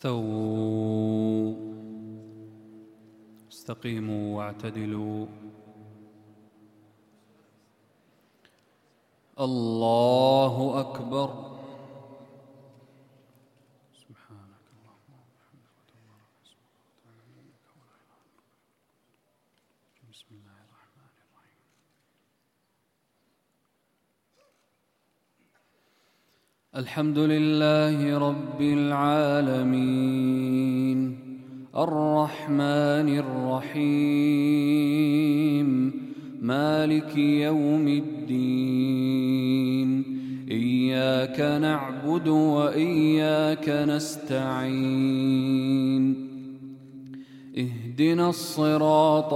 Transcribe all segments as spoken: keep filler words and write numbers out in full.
استووا استقيموا واعتدلوا. الله أكبر. سبحانك اللهم وبحمدك بسم الله الرحمن الرحيم. الحمد لله رب العالمين الرحمن الرحيم مالك يوم الدين. إياك نعبد وإياك نستعين. اهدنا الصراط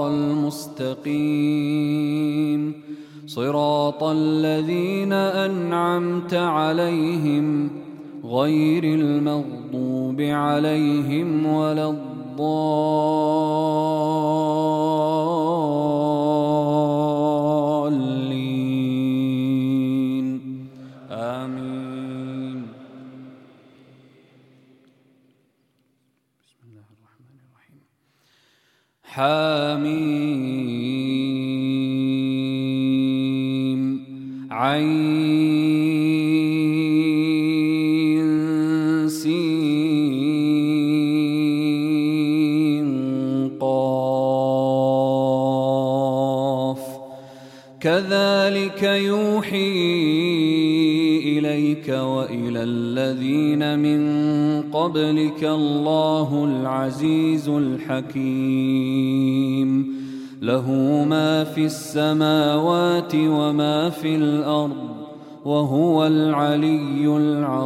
المستقيم صراط الذين أنعمت عليهم غير المغضوب عليهم ولا الضالين آمين. بسم الله الرحمن الرحيم. حميم عين سين قاف. كذلك يوحي إليك وإلى الذين من قبلك الله العزيز الحكيم. له ما في السماوات وما في الأرض وهو العلي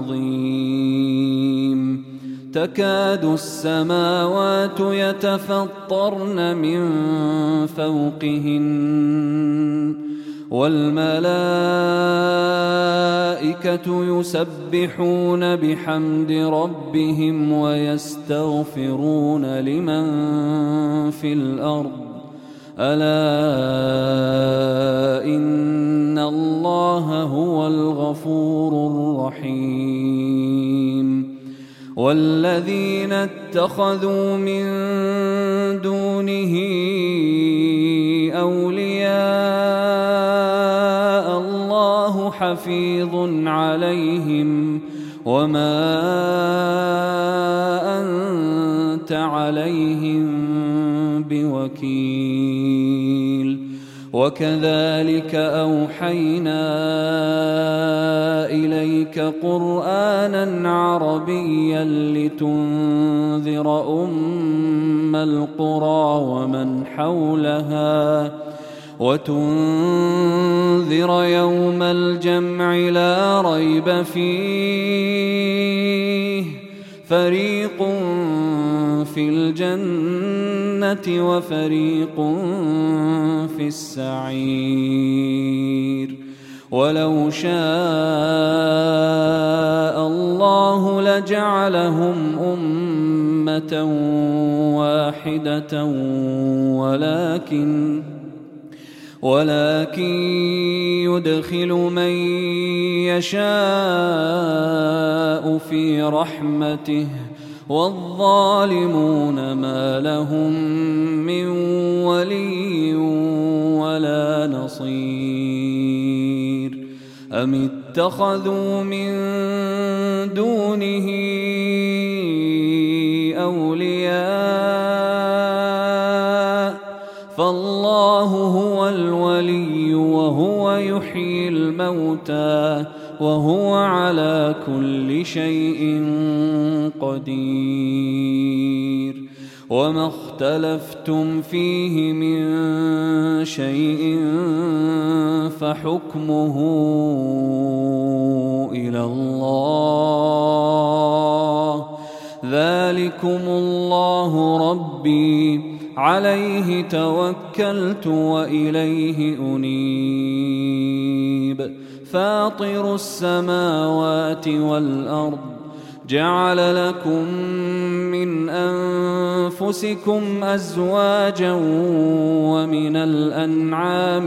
العظيم. تكاد السماوات يتفطرن من فوقهن والملائكة يسبحون بحمد ربهم ويستغفرون لمن في الأرض ألا إن الله هو الغفور الرحيم. والذين اتخذوا من دونه أولياء الله حفيظ عليهم وما أنت عليهم بوكيل. وكذلك أوحينا إليك قرآنا عربيا لتنذر أم القرى ومن حولها وتنذر يوم الجمع لا ريب فيه فريق في الجنة وفريق في السعير. ولو شاء الله لجعلهم أمة واحدة ولكن ولكن يدخل من يشاء في رحمته والظالمون ما لهم من ولي ولا نصير. أم اتخذوا من دونه أولياء فالله هو الولي وهو يحيي الموتى وهو على كل شيء قدير. وما اختلفتم فيه من شيء فحكمه إلى الله. ذلكم الله ربي عليه توكلت وإليه أنيب. فاطر السماوات والأرض جعل لكم من أنفسكم أزواجا ومن الأنعام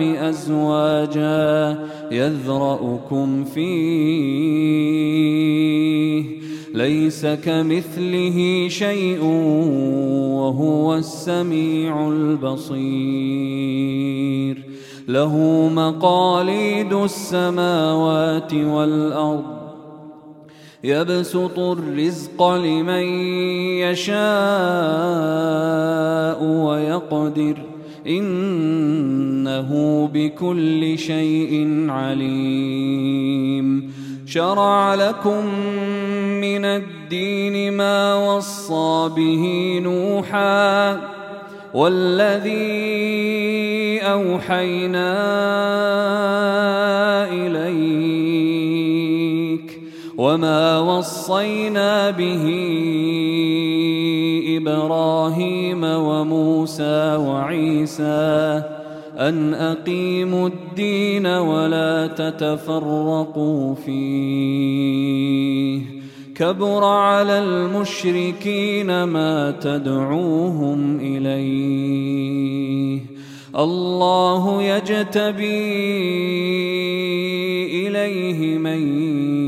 أزواجا يذرأكم فيه ليس كمثله شيء وهو السميع البصير له مقاليد السماوات والأرض يبسط الرزق لمن يشاء ويقدر إنه بكل شيء عليم شرع لكم من الدين ما وصى به نوحا والذي أوحينا إليك وما وصينا به إبراهيم وموسى وعيسى أن أقيموا الدين ولا تتفرقوا فيه كبر على المشركين ما تدعوهم إليه الله يجتبي إليه من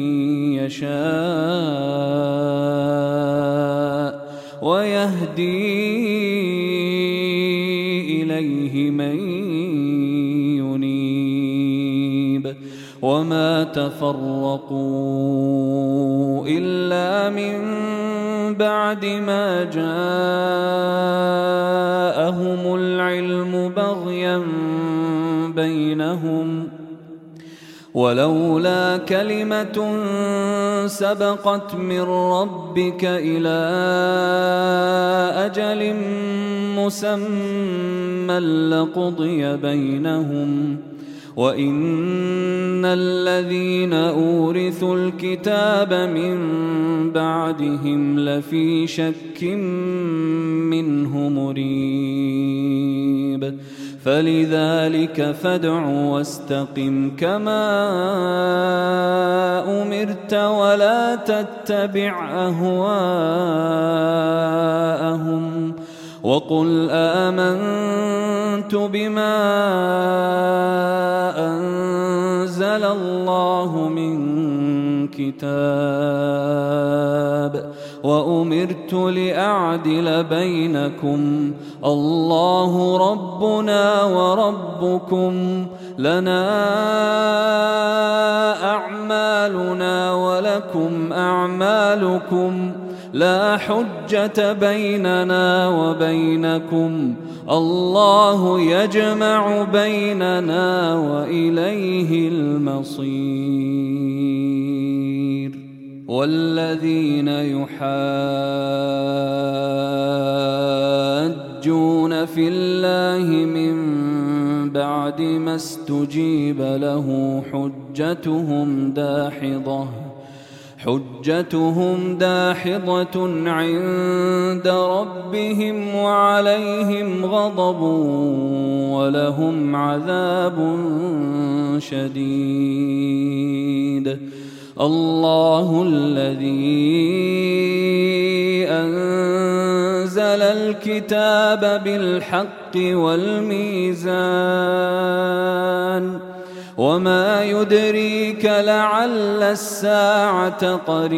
يشاء ويهدي إليه من ينيب وما تفرقوا إلا من بعد ما جاءهم العلم بغيا بينهم ولولا كلمة سبقت من ربك إلى أجل مسمى لقضي بينهم وإن الذين أورثوا الكتاب من بعدهم لفي شك منه مريب فلذلك فادع واستقم كما أمرت ولا تتبع أهواءهم وقل آمنت بما أنزل الله من كتاب وأمرت لأعدل بينكم الله ربنا وربكم لنا أعمالنا ولكم أعمالكم لا حجة بيننا وبينكم الله يجمع بيننا وإليه المصير والذين يحاجون في الله من بعد ما استجيب له حجتهم داحضة حجتهم داحضة عند ربهم وعليهم غضب ولهم عذاب شديد الله الذي أنزل الكتاب بالحق والميزان وما يدريك لعل الساعة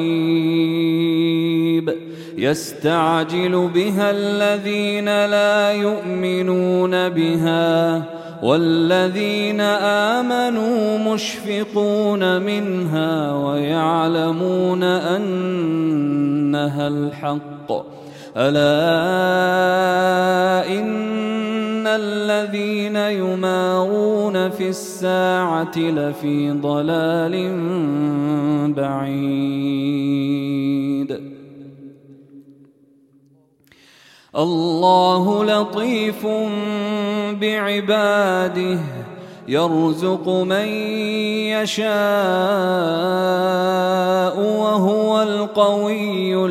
قريب يستعجل بها الذين لا يؤمنون بها والذين آمنوا مشفقون منها ويعلمون أنها الحق ألا إن الذين يمارون في الساعة لفي ضلال بعيد الله لطيف بعباده يرزق من يشاء وهو القوي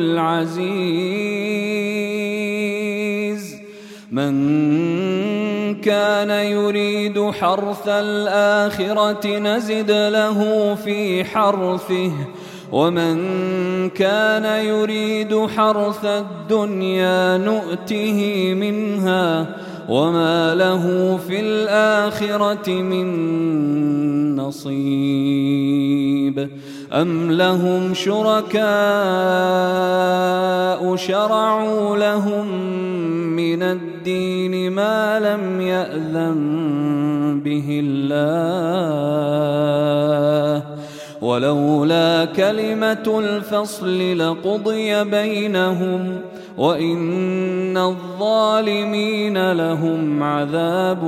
العزيز من كان يريد حرث الآخرة نزد له في حرثه ومن كان يريد حرث الدنيا نؤته منها وما له في الآخرة من نصيب أم لهم شركاء شرعوا لهم من الدين ما لم يأذن به الله ولولا كلمة الفصل لقضي بينهم وإن الظالمين لهم عذاب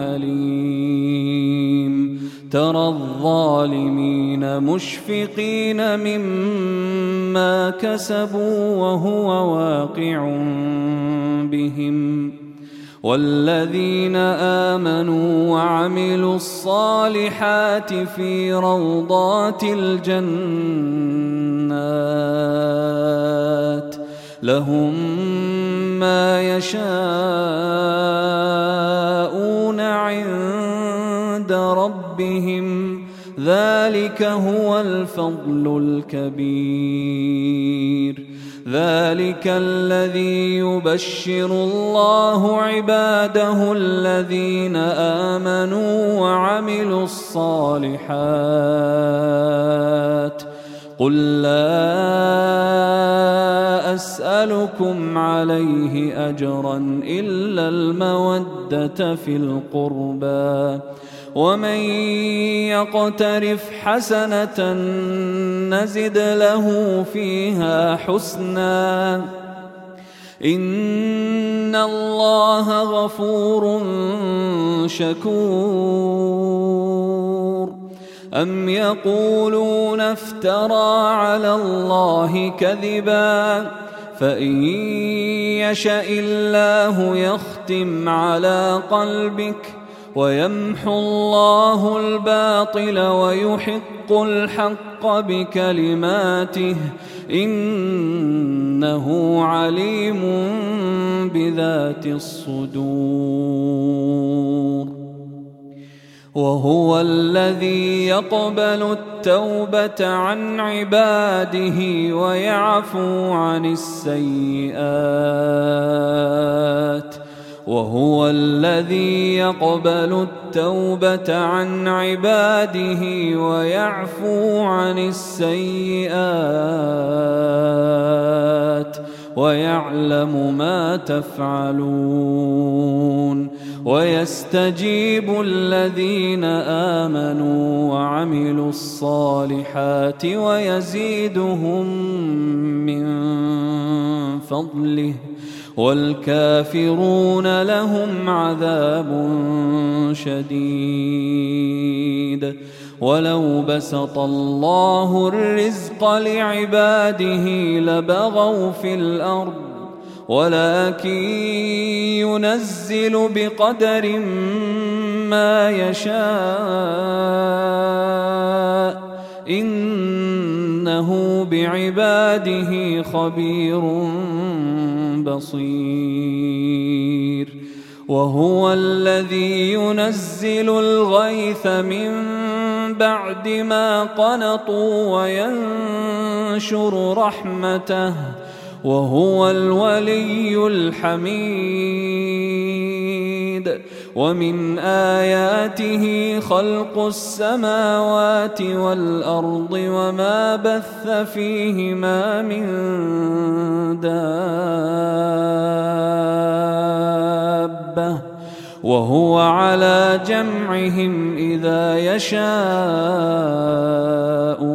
أليم ترى الظالمين مشفقين مما كسبوا وهو واقع بهم والذين آمنوا وعملوا الصالحات في روضات الجنات لهم ما يشاءون عند ربهم ذلك هو الفضل الكبير ذلك الذي يبشر الله عباده الذين آمنوا وعملوا الصالحات قل لا أسألكم عليه أجرا إلا المودة في القربى ومن يقترف حسنة نزد له فيها حسنا إن الله غفور شكور أم يقولون افترى على الله كذبا فإن يشأ الله يختم على قلبك ويمحو الله الباطل ويحق الحق بكلماته إنه عليم بذات الصدور وهو الذي يقبل التوبة عن عباده ويعفو عن السيئات وهو الذي يقبل التوبة عن عباده ويعفو عن السيئات ويعلم ما تفعلون ويستجيب الذين آمنوا وعملوا الصالحات ويزيدهم من فضله والكافرون لهم عذاب شديد ولو بسط الله الرزق لعباده لبغوا في الأرض ولكن ينزل بقدر ما يشاء إنه بعباده خبير بصير وهو الذي ينزل الغيث من بعد ما قنطوا وينشر رحمته وهو الولي الحميد ومن آياته خلق السماوات والأرض وما بث فيهما من دابة وهو على جمعهم إذا يشاء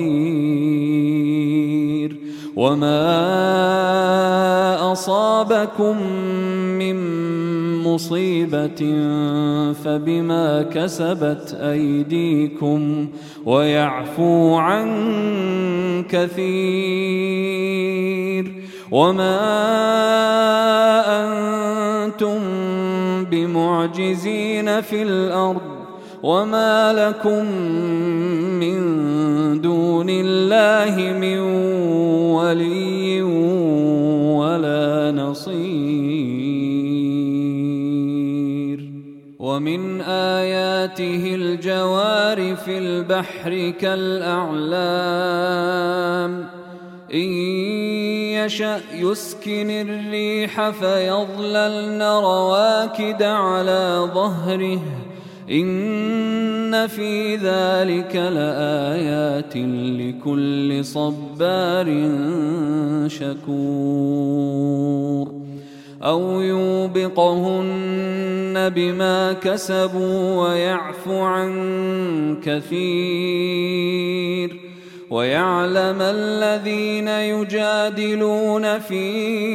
قدير وما أصابكم من مصيبة فبما كسبت أيديكم ويعفو عن كثير وما أنتم بمعجزين في الأرض وما لكم من دون الله من ولي ولا نصير ومن آياته الجوار في البحر كالأعلام إن يشأ يسكن الريح فيظللن رواكد على ظهره إن في ذلك لآيات لكل صبار شكور أو يوبقهن بما كسبوا ويعفو عن كثير ويعلم الذين يجادلون في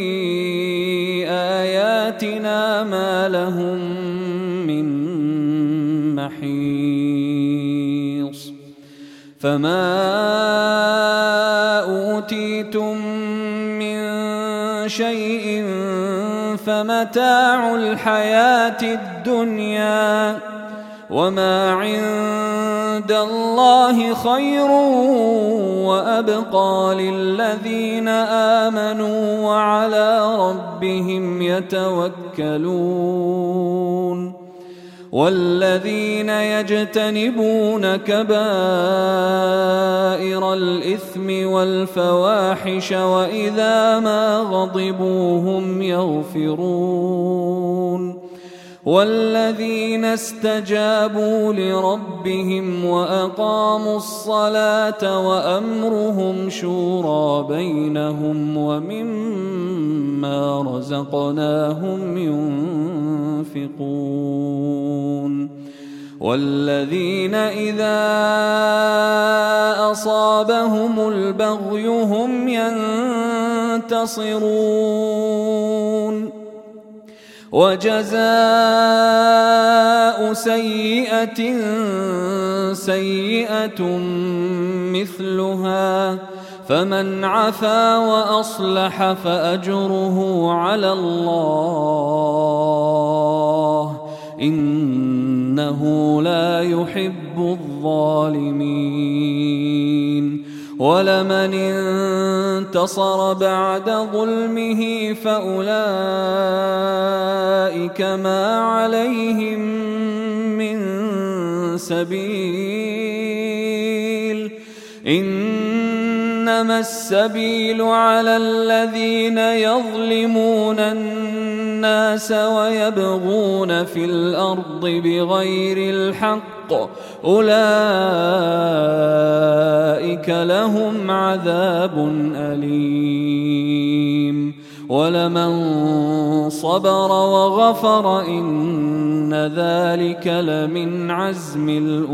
آياتنا ما لهم من محيص فما أوتيتم من شيء فمتاع الحياة الدنيا وما عند الله خير وأبقى للذين آمنوا وعلى ربهم يتوكلون والذين يجتنبون كبائر الإثم والفواحش وإذا ما غضبوا هم يغفرون والذين استجابوا لربهم وأقاموا الصلاة وأمرهم شورى بينهم ومما رزقناهم ينفقون والذين إذا أصابهم البغي هم ينتصرون وجزاء سيئة سيئة مثلها فمن عفا وأصلح فأجره على الله إنه لا يحب الظالمين ولمن انتصر بعد ظلمه فأولئك ما عليهم من سبيل إنما السبيل على الذين يظلمون الناس ويبغون في الأرض بغير الحق أولئك لهم عذاب أليم ولمن صبر وغفر إن ذلك لمن عزم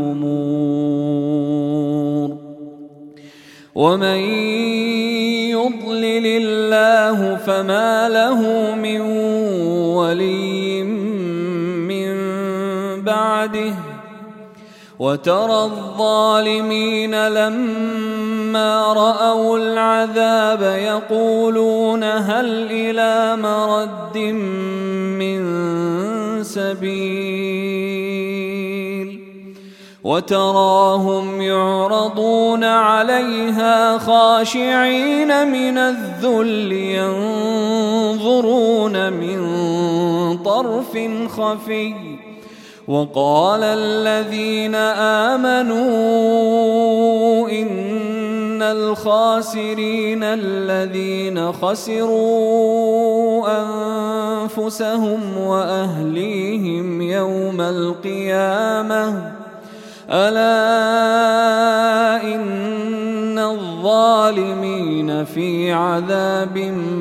الأمور ومن يضلل الله فما له من ولي من بعده وترى الظالمين لما رأوا العذاب يقولون هل إلى مرد من سبيل وتراهم يعرضون عليها خاشعين من الذل ينظرون من طرف خفي وقال الذين آمنوا إن الخاسرين الذين خسروا أنفسهم وأهليهم يوم القيامة ألا إن الظالمين في عذاب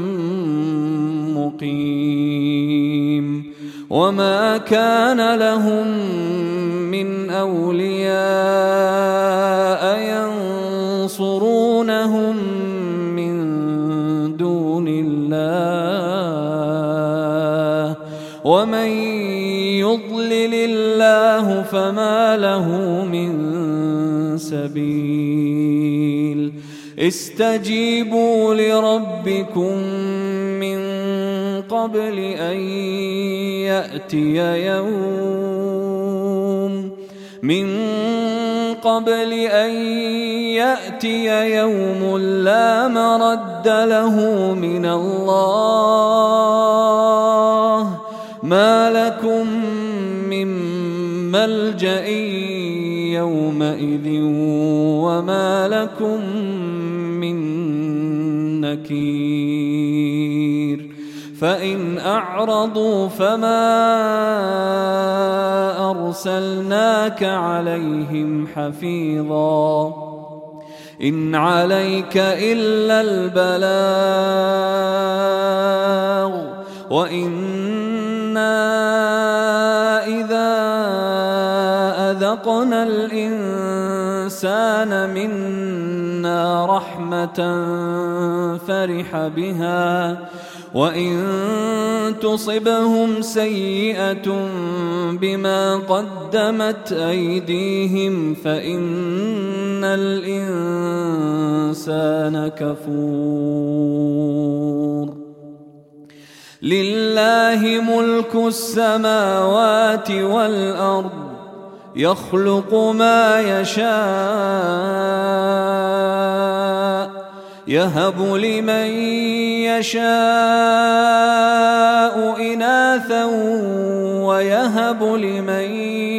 مقيم وما كان لهم من أولياء ينصرونهم من دون الله ومن يضلل الله فما له من سبيل استجيبوا لربكم من قبل أن يأتي يوم من قبل أن يأتي يوم لا مرد له من الله ما لكم من ملجأ يومئذ وما لكم من نكير فإن أعرضوا فما أرسلناك عليهم حفيظا إن عليك إلا البلاغ وإنا إذا أذقنا الإنسان منا رحمة فرح بها وإن تصبهم سيئة بما قدمت أيديهم فإن الإنسان كفور لله ملك السماوات والأرض يخلق ما يشاء يهب لمن يشاء إناثا ويهب لمن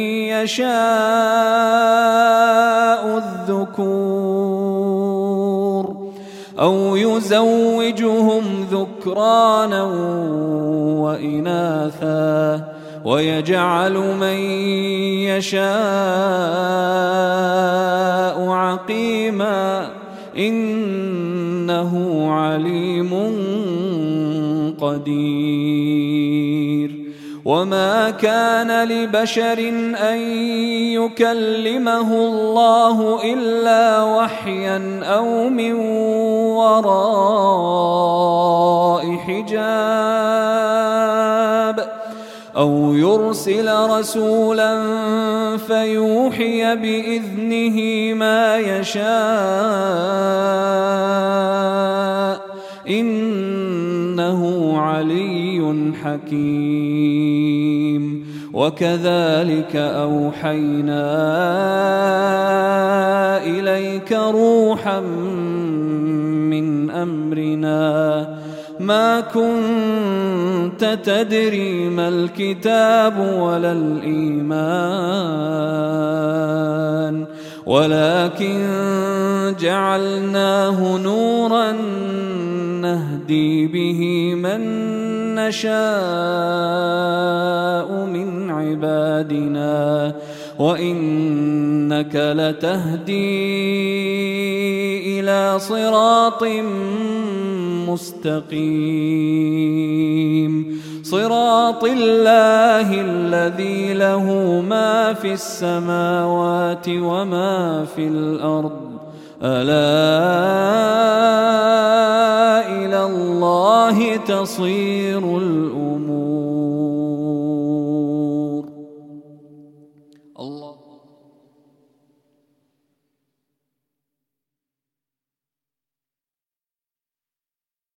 يشاء الذكور أو يزوجهم ذكرانا وإناثا ويجعل من يشاء عقيما إنه عليم قدير وما كان لبشر أن يكلمه الله إلا وحيا أو من وراء حجاب أو يرسل رسولا فيوحي بإذنه ما يشاء إنه علي حكيم وكذلك أوحينا إليك روحا من أمرنا ما كنت تدري ما الكتاب ولا الإيمان ولكن جعلناه نورا نهدي به من نشاء من عبادنا وإنك لتهدي إلى صراط مستقيم صراط الله الذي له ما في السماوات وما في الأرض ألا إلى الله تصير الأمور